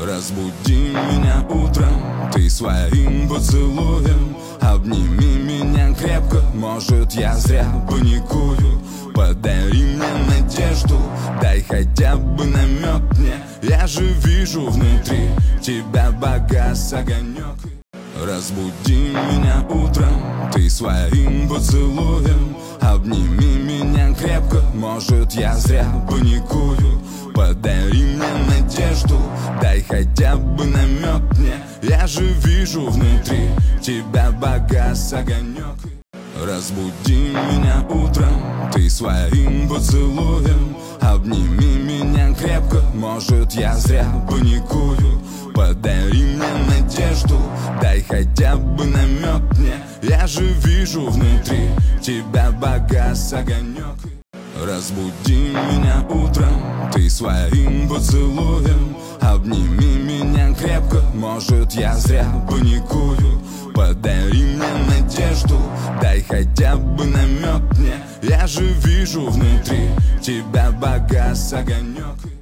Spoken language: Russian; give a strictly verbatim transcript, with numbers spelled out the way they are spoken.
Разбуди меня утром, ты своим поцелуем. Обними меня крепко, может я зря паникую. Подари мне надежду, дай хотя бы намек мне. Я же вижу внутри тебя погас огонек. Разбуди меня утром, ты своим поцелуем. Обними меня крепко, может я зря паникую. Подари мне надежду, дай хотя бы намек мне. Я же вижу внутри тебя погас огонек. Разбуди меня утром, ты своим поцелуем. Обними меня крепко, может я зря паникую. Подари мне надежду, дай хотя бы намек мне. Я же вижу внутри тебя погас огонек. Разбуди меня утром, ты своим поцелуем. Обними меня крепко, может я зря паникую. Подари мне надежду, дай хотя бы намек мне. Я же вижу внутри тебя погас огонек.